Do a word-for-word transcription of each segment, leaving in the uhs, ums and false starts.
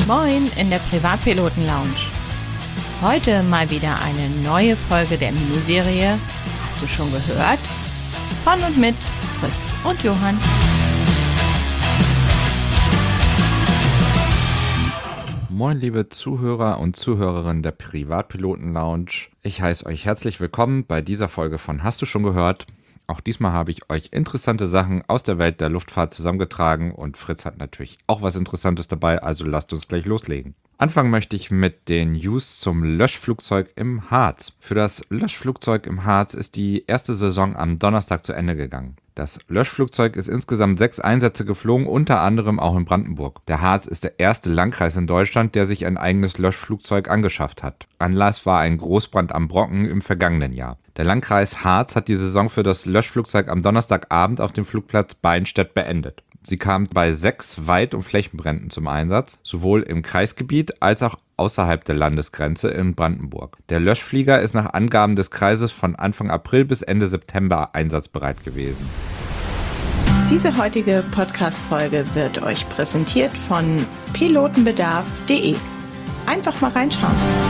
Moin in der Privatpiloten-Lounge. Heute mal wieder eine neue Folge der Miniserie Hast du schon gehört? Von und mit Fritz und Johann. Moin liebe Zuhörer und Zuhörerinnen der Privatpiloten-Lounge. Ich heiße euch herzlich willkommen bei dieser Folge von Hast du schon gehört? Auch diesmal habe ich euch interessante Sachen aus der Welt der Luftfahrt zusammengetragen und Fritz hat natürlich auch was Interessantes dabei, also lasst uns gleich loslegen. Anfangen möchte ich mit den News zum Löschflugzeug im Harz. Für das Löschflugzeug im Harz ist die erste Saison am Donnerstag zu Ende gegangen. Das Löschflugzeug ist insgesamt sechs Einsätze geflogen, unter anderem auch in Brandenburg. Der Harz ist der erste Landkreis in Deutschland, der sich ein eigenes Löschflugzeug angeschafft hat. Anlass war ein Großbrand am Brocken im vergangenen Jahr. Der Landkreis Harz hat die Saison für das Löschflugzeug am Donnerstagabend auf dem Flugplatz Beinstedt beendet. Sie kam bei sechs Weit- und Flächenbränden zum Einsatz, sowohl im Kreisgebiet als auch außerhalb der Landesgrenze in Brandenburg. Der Löschflieger ist nach Angaben des Kreises von Anfang April bis Ende September einsatzbereit gewesen. Diese heutige Podcast-Folge wird euch präsentiert von pilotenbedarf punkt de. Einfach mal reinschauen.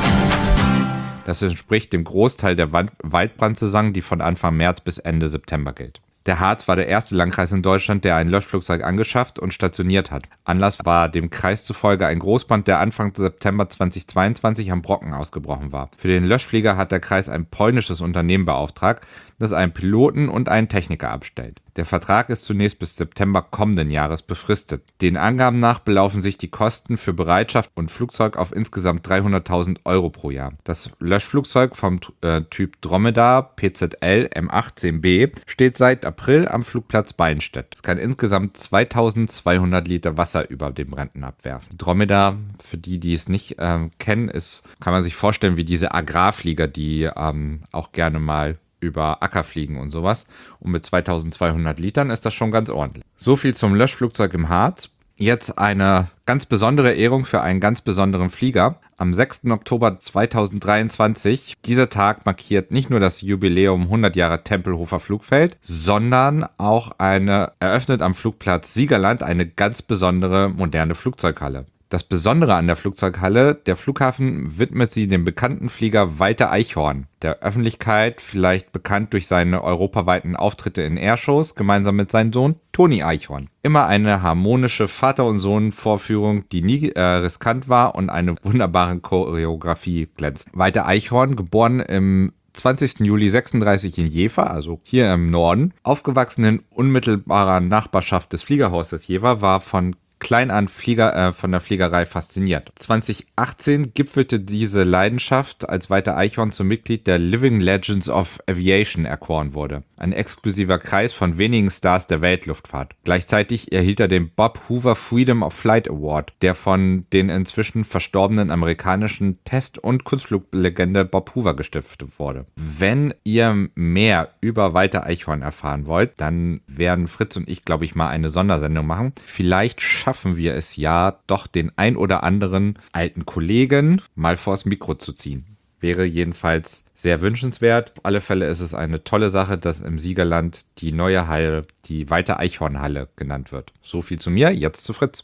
Das entspricht dem Großteil der Waldbrandsaison, die von Anfang März bis Ende September gilt. Der Harz war der erste Landkreis in Deutschland, der ein Löschflugzeug angeschafft und stationiert hat. Anlass war dem Kreis zufolge ein Großbrand, der Anfang September zweitausendzweiundzwanzig am Brocken ausgebrochen war. Für den Löschflieger hat der Kreis ein polnisches Unternehmen beauftragt, das einen Piloten und einen Techniker abstellt. Der Vertrag ist zunächst bis September kommenden Jahres befristet. Den Angaben nach belaufen sich die Kosten für Bereitschaft und Flugzeug auf insgesamt dreihunderttausend Euro pro Jahr. Das Löschflugzeug vom äh, Typ Dromedar P Z L M achtzehn B steht seit April am Flugplatz Beinstedt. Es kann insgesamt zweitausendzweihundert Liter Wasser über den Bränden abwerfen. Dromedar, für die, die es nicht ähm, kennen, ist, kann man sich vorstellen wie diese Agrarflieger, die ähm, auch gerne mal über Acker fliegen und sowas. Und mit zweitausendzweihundert Litern ist das schon ganz ordentlich. So viel zum Löschflugzeug im Harz. Jetzt eine ganz besondere Ehrung für einen ganz besonderen Flieger. Am sechsten Oktober zweitausenddreiundzwanzig. Dieser Tag markiert nicht nur das Jubiläum hundert Jahre Tempelhofer Flugfeld, sondern auch eine, eröffnet am Flugplatz Siegerland eine ganz besondere moderne Flugzeughalle. Das Besondere an der Flugzeughalle, der Flughafen widmet sie dem bekannten Flieger Walter Eichhorn, der Öffentlichkeit vielleicht bekannt durch seine europaweiten Auftritte in Airshows, gemeinsam mit seinem Sohn Toni Eichhorn. Immer eine harmonische Vater- und Sohn-Vorführung, die nie äh, riskant war und eine wunderbare Choreografie glänzt. Walter Eichhorn, geboren im zwanzigsten Juli sechsunddreißig in Jever, also hier im Norden, aufgewachsen in unmittelbarer Nachbarschaft des Fliegerhorsts Jever, war von klein an Flieger, äh, von der Fliegerei fasziniert. zweitausendachtzehn gipfelte diese Leidenschaft, als Walter Eichhorn zum Mitglied der Living Legends of Aviation erkoren wurde. Ein exklusiver Kreis von wenigen Stars der Weltluftfahrt. Gleichzeitig erhielt er den Bob Hoover Freedom of Flight Award, der von den inzwischen verstorbenen amerikanischen Test- und Kunstfluglegende Bob Hoover gestiftet wurde. Wenn ihr mehr über Walter Eichhorn erfahren wollt, dann werden Fritz und ich, glaube ich, mal eine Sondersendung machen. Vielleicht schaffen wir es ja, doch den ein oder anderen alten Kollegen mal vors Mikro zu ziehen. Wäre jedenfalls sehr wünschenswert. Auf alle Fälle ist es eine tolle Sache, dass im Siegerland die neue Halle, die Walter Eichhorn Halle genannt wird. So viel zu mir, jetzt zu Fritz.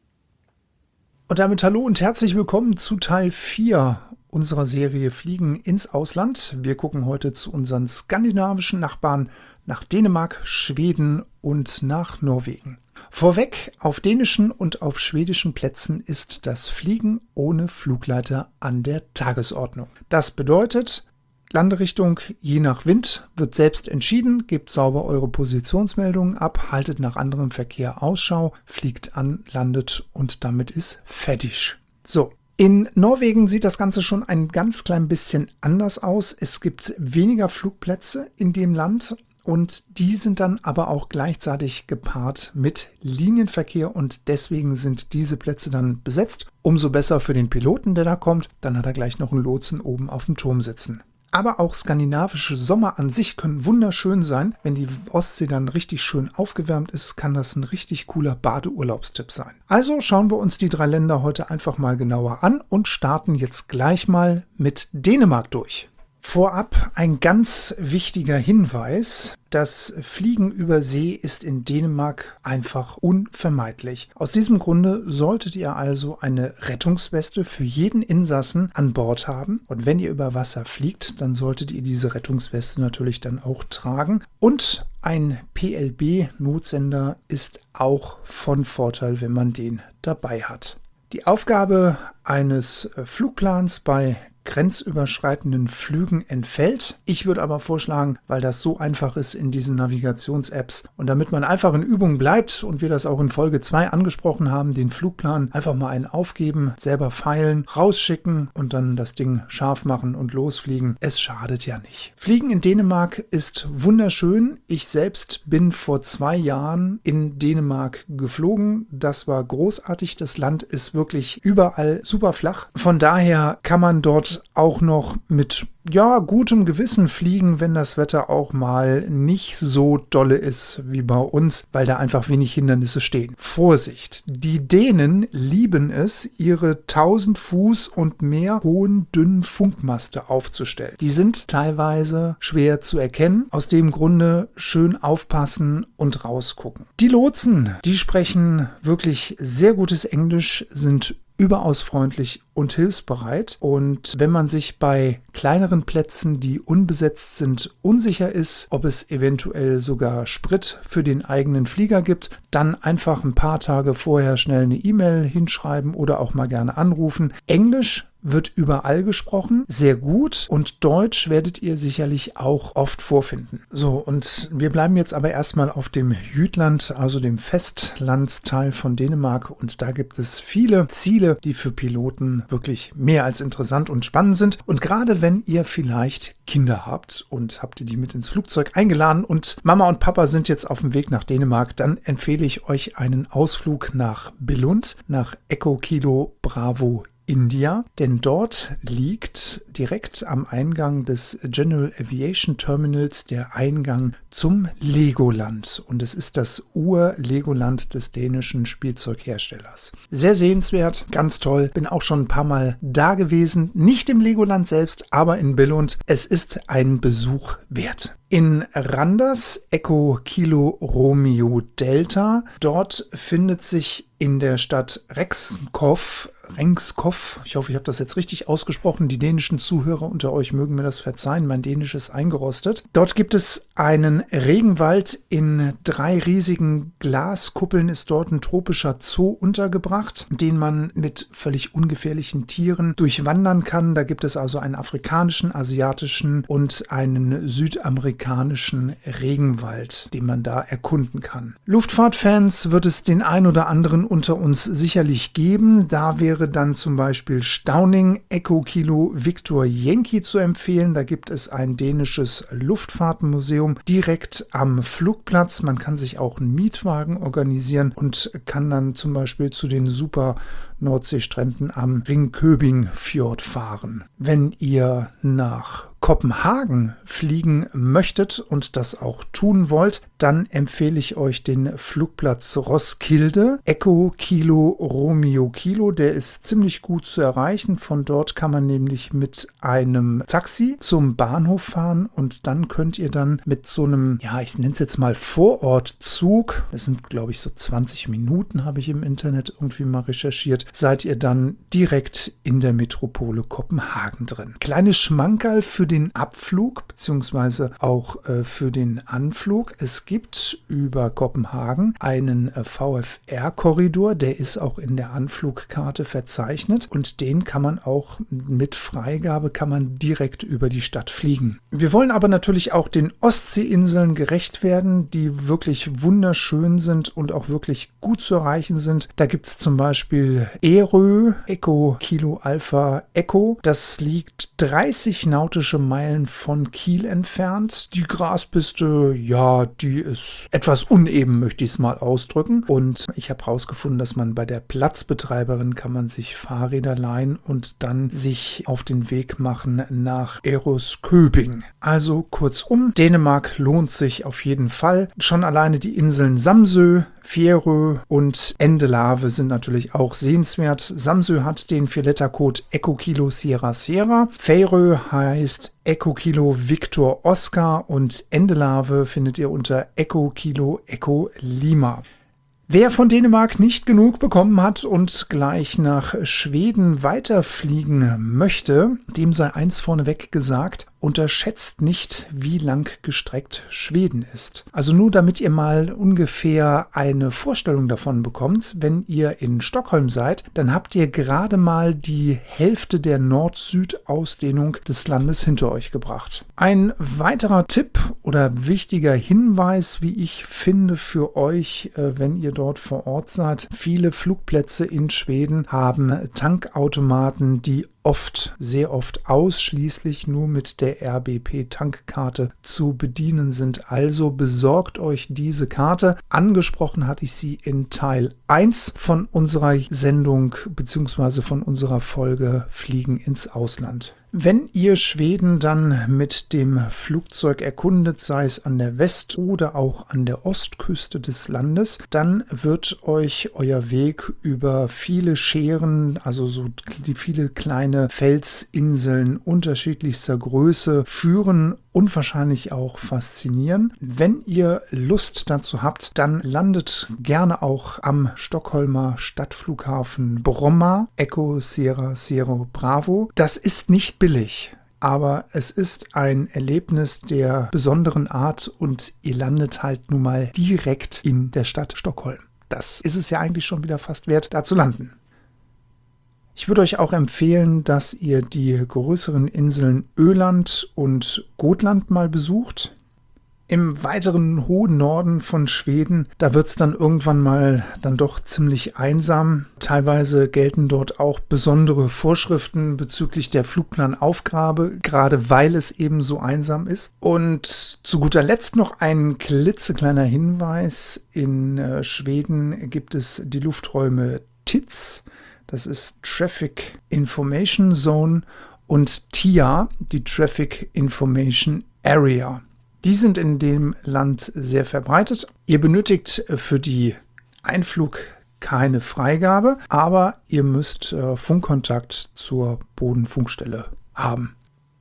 Und damit hallo und herzlich willkommen zu Teil vier unserer Serie Fliegen ins Ausland. Wir gucken heute zu unseren skandinavischen Nachbarn nach Dänemark, Schweden und nach Norwegen. Vorweg, auf dänischen und auf schwedischen Plätzen ist das Fliegen ohne Flugleiter an der Tagesordnung. Das bedeutet, Landerichtung je nach Wind wird selbst entschieden, gebt sauber eure Positionsmeldungen ab, haltet nach anderem Verkehr Ausschau, fliegt an, landet und damit ist fertig. So. In Norwegen sieht das Ganze schon ein ganz klein bisschen anders aus. Es gibt weniger Flugplätze in dem Land. Und die sind dann aber auch gleichzeitig gepaart mit Linienverkehr und deswegen sind diese Plätze dann besetzt. Umso besser für den Piloten, der da kommt, dann hat er gleich noch einen Lotsen oben auf dem Turm sitzen. Aber auch skandinavische Sommer an sich können wunderschön sein. Wenn die Ostsee dann richtig schön aufgewärmt ist, kann das ein richtig cooler Badeurlaubstipp sein. Also schauen wir uns die drei Länder heute einfach mal genauer an und starten jetzt gleich mal mit Dänemark durch. Vorab ein ganz wichtiger Hinweis. Das Fliegen über See ist in Dänemark einfach unvermeidlich. Aus diesem Grunde solltet ihr also eine Rettungsweste für jeden Insassen an Bord haben. Und wenn ihr über Wasser fliegt, dann solltet ihr diese Rettungsweste natürlich dann auch tragen. Und ein P L B-Notsender ist auch von Vorteil, wenn man den dabei hat. Die Aufgabe eines Flugplans bei grenzüberschreitenden Flügen entfällt. Ich würde aber vorschlagen, weil das so einfach ist in diesen Navigations-Apps und damit man einfach in Übung bleibt und wir das auch in Folge zwei angesprochen haben, den Flugplan einfach mal einen aufgeben, selber feilen, rausschicken und dann das Ding scharf machen und losfliegen. Es schadet ja nicht. Fliegen in Dänemark ist wunderschön. Ich selbst bin vor zwei Jahren in Dänemark geflogen. Das war großartig. Das Land ist wirklich überall super flach. Von daher kann man dort auch noch mit ja, gutem Gewissen fliegen, wenn das Wetter auch mal nicht so dolle ist wie bei uns, weil da einfach wenig Hindernisse stehen. Vorsicht! Die Dänen lieben es, ihre tausend Fuß und mehr hohen, dünnen Funkmaste aufzustellen. Die sind teilweise schwer zu erkennen. Aus dem Grunde schön aufpassen und rausgucken. Die Lotsen, die sprechen wirklich sehr gutes Englisch, sind überaus freundlich und hilfsbereit. Und wenn man sich bei kleineren Plätzen, die unbesetzt sind, unsicher ist, ob es eventuell sogar Sprit für den eigenen Flieger gibt, dann einfach ein paar Tage vorher schnell eine E-Mail hinschreiben oder auch mal gerne anrufen. Englisch wird überall gesprochen, sehr gut, und Deutsch werdet ihr sicherlich auch oft vorfinden. So, und wir bleiben jetzt aber erstmal auf dem Jütland, also dem Festlandsteil von Dänemark, und da gibt es viele Ziele, die für Piloten wirklich mehr als interessant und spannend sind. Und gerade wenn ihr vielleicht Kinder habt und habt ihr die mit ins Flugzeug eingeladen und Mama und Papa sind jetzt auf dem Weg nach Dänemark, dann empfehle ich euch einen Ausflug nach Billund, nach Echo Kilo Bravo India, denn dort liegt direkt am Eingang des General Aviation Terminals der Eingang zum Legoland, und es ist das Ur-Legoland des dänischen Spielzeugherstellers. Sehr sehenswert, ganz toll, bin auch schon ein paar Mal da gewesen, nicht im Legoland selbst, aber in Billund. Es ist ein Besuch wert. In Randers, Echo Kilo Romeo Delta, dort findet sich in der Stadt Rexkov, Rengskov, ich hoffe, ich habe das jetzt richtig ausgesprochen, die dänischen Zuhörer unter euch mögen mir das verzeihen, mein Dänisch ist eingerostet. Dort gibt es einen Regenwald in drei riesigen Glaskuppeln, ist dort ein tropischer Zoo untergebracht, den man mit völlig ungefährlichen Tieren durchwandern kann. Da gibt es also einen afrikanischen, asiatischen und einen südamerikanischen Regenwald, den man da erkunden kann. Luftfahrtfans wird es den ein oder anderen unter uns sicherlich geben. Da wäre dann zum Beispiel Stauning, Echo Kilo Victor Yankee zu empfehlen. Da gibt es ein dänisches Luftfahrtmuseum direkt am Flugplatz. Man kann sich auch einen Mietwagen organisieren und kann dann zum Beispiel zu den super Nordseestränden am Ringkøbing-Fjord fahren. Wenn ihr nach Kopenhagen fliegen möchtet und das auch tun wollt, dann empfehle ich euch den Flugplatz Roskilde, Echo Kilo Romeo Kilo. Der ist ziemlich gut zu erreichen. Von dort kann man nämlich mit einem Taxi zum Bahnhof fahren und dann könnt ihr dann mit so einem, ja, ich nenne es jetzt mal Vorortzug, das sind glaube ich so zwanzig Minuten, habe ich im Internet irgendwie mal recherchiert, seid ihr dann direkt in der Metropole Kopenhagen drin. Kleines Schmankerl für den Abflug beziehungsweise auch äh, für den Anflug. Es gibt über Kopenhagen einen äh, V F R-Korridor, der ist auch in der Anflugkarte verzeichnet und den kann man auch mit Freigabe kann man direkt über die Stadt fliegen. Wir wollen aber natürlich auch den Ostseeinseln gerecht werden, die wirklich wunderschön sind und auch wirklich gut zu erreichen sind. Da gibt es zum Beispiel Ærø, Echo Kilo Alpha Echo. Das liegt dreißig nautische Meilen von Kiel entfernt. Die Graspiste, ja, die ist etwas uneben, möchte ich es mal ausdrücken. Und ich habe herausgefunden, dass man bei der Platzbetreiberin kann man sich Fahrräder leihen und dann sich auf den Weg machen nach Ærøskøbing. Also kurzum, Dänemark lohnt sich auf jeden Fall. Schon alleine die Inseln Samsø Färö und Endelave sind natürlich auch sehenswert. Samsø hat den Vier-Letter-Code Echo Kilo Sierra Sierra. Färö heißt Echo Kilo Victor Oscar und Endelave findet ihr unter Echo Kilo Echo Lima. Wer von Dänemark nicht genug bekommen hat und gleich nach Schweden weiterfliegen möchte, dem sei eins vorneweg gesagt: Unterschätzt nicht, wie lang gestreckt Schweden ist. Also nur damit ihr mal ungefähr eine Vorstellung davon bekommt, wenn ihr in Stockholm seid, dann habt ihr gerade mal die Hälfte der Nord-Süd-Ausdehnung des Landes hinter euch gebracht. Ein weiterer Tipp oder wichtiger Hinweis, wie ich finde, für euch, wenn ihr dort vor Ort seid: Viele Flugplätze in Schweden haben Tankautomaten, die oft, sehr oft ausschließlich nur mit der R B P-Tankkarte zu bedienen sind. Also besorgt euch diese Karte. Angesprochen hatte ich sie in Teil eins von unserer Sendung bzw. von unserer Folge Fliegen ins Ausland. Wenn ihr Schweden dann mit dem Flugzeug erkundet, sei es an der West- oder auch an der Ostküste des Landes, dann wird euch euer Weg über viele Schären, also so die viele kleine Felsinseln unterschiedlichster Größe führen und wahrscheinlich auch faszinieren. Wenn ihr Lust dazu habt, dann landet gerne auch am Stockholmer Stadtflughafen Bromma, Echo Sierra Sierra Bravo. Das ist nicht billig, aber es ist ein Erlebnis der besonderen Art und ihr landet halt nun mal direkt in der Stadt Stockholm. Das ist es ja eigentlich schon wieder fast wert, da zu landen. Ich würde euch auch empfehlen, dass ihr die größeren Inseln Öland und Gotland mal besucht. Im weiteren hohen Norden von Schweden, da wird es dann irgendwann mal dann doch ziemlich einsam. Teilweise gelten dort auch besondere Vorschriften bezüglich der Flugplanaufgabe, gerade weil es eben so einsam ist. Und zu guter Letzt noch ein klitzekleiner Hinweis. In äh, Schweden gibt es die Lufträume T I Z, das ist Traffic Information Zone, und T I A, die Traffic Information Area. Die sind in dem Land sehr verbreitet. Ihr benötigt für die Einflug keine Freigabe, aber ihr müsst äh, Funkkontakt zur Bodenfunkstelle haben.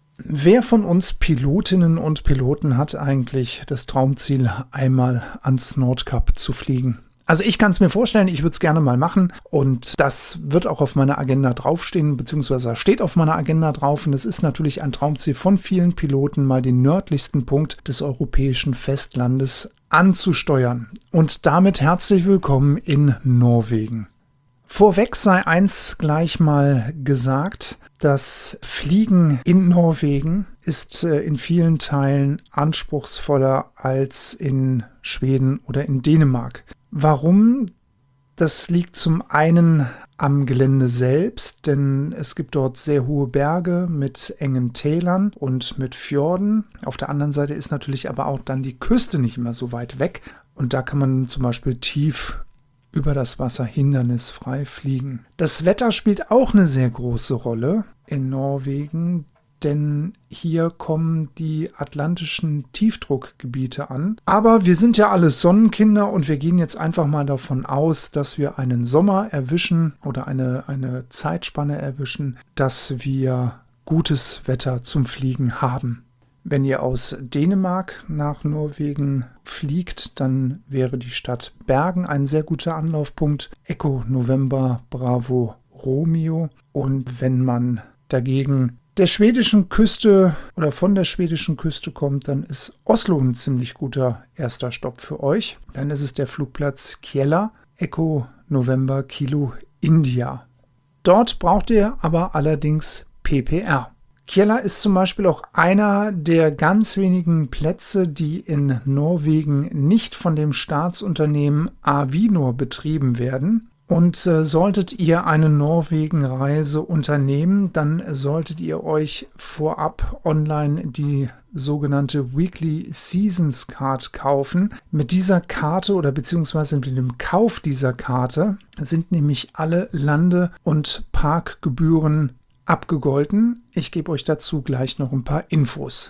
Wer von uns Pilotinnen und Piloten hat eigentlich das Traumziel, einmal ans Nordkap zu fliegen? Also ich kann es mir vorstellen, ich würde es gerne mal machen und das wird auch auf meiner Agenda draufstehen, beziehungsweise steht auf meiner Agenda drauf, und es ist natürlich ein Traumziel von vielen Piloten, mal den nördlichsten Punkt des europäischen Festlandes anzusteuern. Und damit herzlich willkommen in Norwegen. Vorweg sei eins gleich mal gesagt: Das Fliegen in Norwegen ist in vielen Teilen anspruchsvoller als in Schweden oder in Dänemark. Warum? Das liegt zum einen am Gelände selbst, denn es gibt dort sehr hohe Berge mit engen Tälern und mit Fjorden. Auf der anderen Seite ist natürlich aber auch dann die Küste nicht mehr so weit weg und da kann man zum Beispiel tief über das Wasser hindernisfrei fliegen. Das Wetter spielt auch eine sehr große Rolle in Norwegen, denn hier kommen die atlantischen Tiefdruckgebiete an. Aber wir sind ja alles Sonnenkinder und wir gehen jetzt einfach mal davon aus, dass wir einen Sommer erwischen oder eine, eine Zeitspanne erwischen, dass wir gutes Wetter zum Fliegen haben. Wenn ihr aus Dänemark nach Norwegen fliegt, dann wäre die Stadt Bergen ein sehr guter Anlaufpunkt. Echo November Bravo Romeo. Und wenn man dagegen der schwedischen Küste oder von der schwedischen Küste kommt, dann ist Oslo ein ziemlich guter erster Stopp für euch. Dann ist es der Flugplatz Kjella, Echo November Kilo India. Dort braucht ihr aber allerdings P P R. Kjella ist zum Beispiel auch einer der ganz wenigen Plätze, die in Norwegen nicht von dem Staatsunternehmen Avinor betrieben werden. Und äh, solltet ihr eine Norwegen-Reise unternehmen, dann solltet ihr euch vorab online die sogenannte Weekly Seasons Card kaufen. Mit dieser Karte oder beziehungsweise mit dem Kauf dieser Karte sind nämlich alle Lande- und Parkgebühren abgegolten. Ich gebe euch dazu gleich noch ein paar Infos.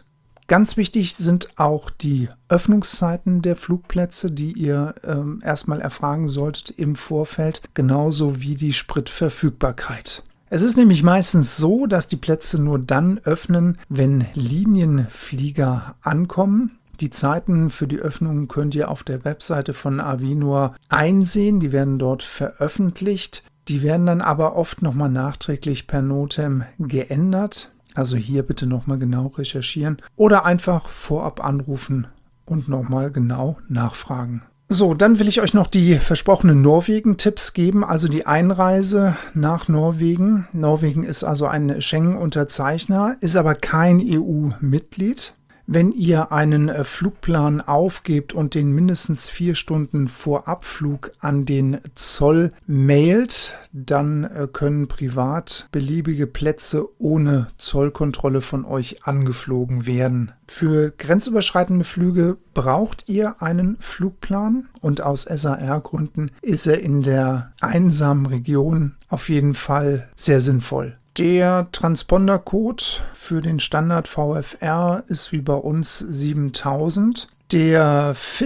Ganz wichtig sind auch die Öffnungszeiten der Flugplätze, die ihr ähm, erstmal erfragen solltet im Vorfeld, genauso wie die Spritverfügbarkeit. Es ist nämlich meistens so, dass die Plätze nur dann öffnen, wenn Linienflieger ankommen. Die Zeiten für die Öffnung könnt ihr auf der Webseite von Avinor einsehen, die werden dort veröffentlicht. Die werden dann aber oft nochmal nachträglich per Notem geändert. Also hier bitte nochmal genau recherchieren oder einfach vorab anrufen und nochmal genau nachfragen. So, dann will ich euch noch die versprochenen Norwegen-Tipps geben, also die Einreise nach Norwegen. Norwegen ist also ein Schengen-Unterzeichner, ist aber kein E U-Mitglied. Wenn ihr einen Flugplan aufgebt und den mindestens vier Stunden vor Abflug an den Zoll mailt, dann können privat beliebige Plätze ohne Zollkontrolle von euch angeflogen werden. Für grenzüberschreitende Flüge braucht ihr einen Flugplan und aus S A R-Gründen ist er in der einsamen Region auf jeden Fall sehr sinnvoll. Der Transpondercode für den Standard V F R ist wie bei uns siebentausend. Der F I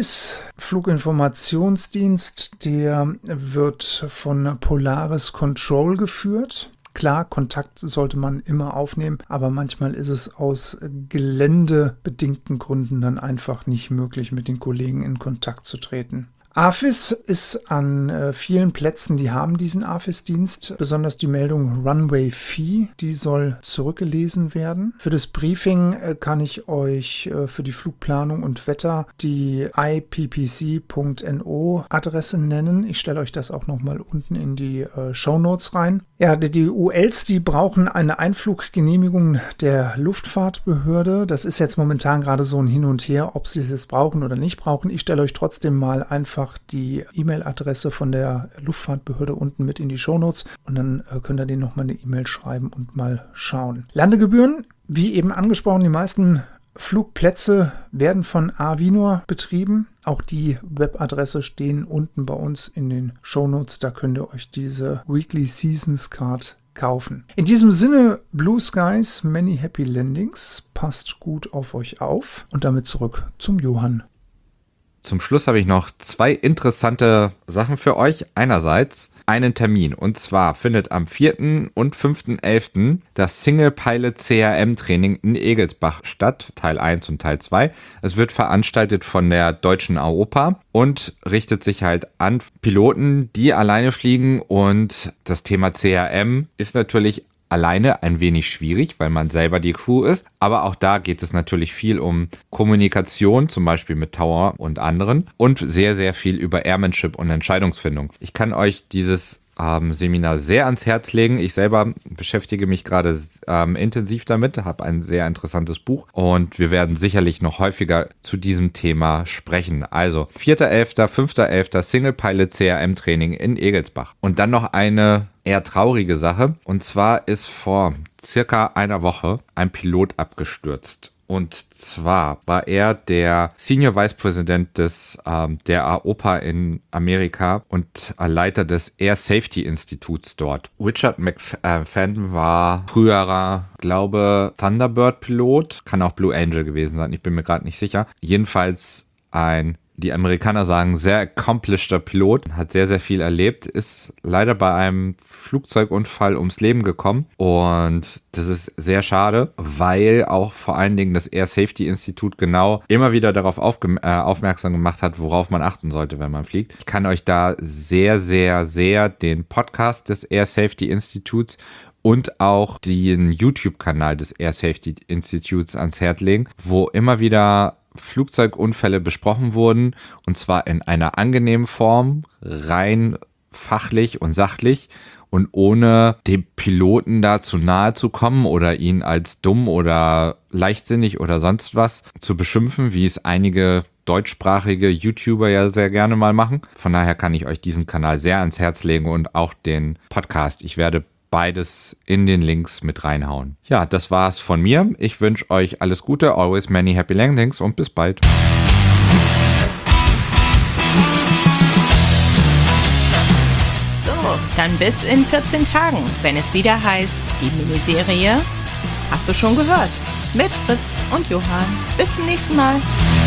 S-Fluginformationsdienst, der wird von Polaris Control geführt. Klar, Kontakt sollte man immer aufnehmen, aber manchmal ist es aus geländebedingten Gründen dann einfach nicht möglich, mit den Kollegen in Kontakt zu treten. A F I S ist an äh, vielen Plätzen, die haben diesen A F I S-Dienst, besonders die Meldung Runway Fee, die soll zurückgelesen werden. Für das Briefing äh, kann ich euch äh, für die Flugplanung und Wetter die i p p c punkt n o Adresse nennen. Ich stelle euch das auch nochmal unten in die äh, Shownotes rein. Ja, die, die U Ls, die brauchen eine Einfluggenehmigung der Luftfahrtbehörde. Das ist jetzt momentan gerade so ein Hin und Her, ob sie es jetzt brauchen oder nicht brauchen. Ich stelle euch trotzdem mal einfach die E-Mail-Adresse von der Luftfahrtbehörde unten mit in die Shownotes und dann äh, könnt ihr denen nochmal eine E-Mail schreiben und mal schauen. Landegebühren, wie eben angesprochen, die meisten Flugplätze werden von Avinor betrieben. Auch die Webadresse stehen unten bei uns in den Shownotes. Da könnt ihr euch diese Weekly Seasons Card kaufen. In diesem Sinne, Blue Skies, many happy landings. Passt gut auf euch auf. Und damit zurück zum Johann. Zum Schluss habe ich noch zwei interessante Sachen für euch. Einerseits einen Termin, und zwar findet am vierten und fünften elften das Single Pilot C R M Training in Egelsbach statt, Teil eins und Teil zwei. Es wird veranstaltet von der Deutschen A O P A und richtet sich halt an Piloten, die alleine fliegen, und das Thema C R M ist natürlich alleine ein wenig schwierig, weil man selber die Crew ist. Aber auch da geht es natürlich viel um Kommunikation, zum Beispiel mit Tower und anderen, und sehr, sehr viel über Airmanship und Entscheidungsfindung. Ich kann euch dieses ähm, Seminar sehr ans Herz legen. Ich selber beschäftige mich gerade ähm, intensiv damit, habe ein sehr interessantes Buch und wir werden sicherlich noch häufiger zu diesem Thema sprechen. Also vierter elfter, fünfter elfter Single Pilot C R M Training in Egelsbach. Und dann noch eine eher traurige Sache, und zwar ist vor circa einer Woche ein Pilot abgestürzt. Und zwar war er der Senior Vice President des, ähm, der A O P A in Amerika und Leiter des Air Safety Instituts dort. Richard McFadden war früherer, glaube Thunderbird-Pilot, kann auch Blue Angel gewesen sein, ich bin mir gerade nicht sicher. Jedenfalls ein, die Amerikaner sagen, sehr accomplisheder Pilot, hat sehr, sehr viel erlebt, ist leider bei einem Flugzeugunfall ums Leben gekommen, und das ist sehr schade, weil auch vor allen Dingen das Air Safety Institute genau immer wieder darauf aufge- äh, aufmerksam gemacht hat, worauf man achten sollte, wenn man fliegt. Ich kann euch da sehr, sehr, sehr den Podcast des Air Safety Institutes und auch den YouTube-Kanal des Air Safety Institutes ans Herz legen, wo immer wieder Flugzeugunfälle besprochen wurden, und zwar in einer angenehmen Form, rein fachlich und sachlich und ohne dem Piloten da zu nahe zu kommen oder ihn als dumm oder leichtsinnig oder sonst was zu beschimpfen, wie es einige deutschsprachige YouTuber ja sehr gerne mal machen. Von daher kann ich euch diesen Kanal sehr ans Herz legen und auch den Podcast. Ich werde beides in den Links mit reinhauen. Ja, das war's von mir. Ich wünsche euch alles Gute, always many happy landings und bis bald. So, dann bis in vierzehn Tagen, wenn es wieder heißt, die Miniserie Hast du schon gehört? Mit Fritz und Johann. Bis zum nächsten Mal.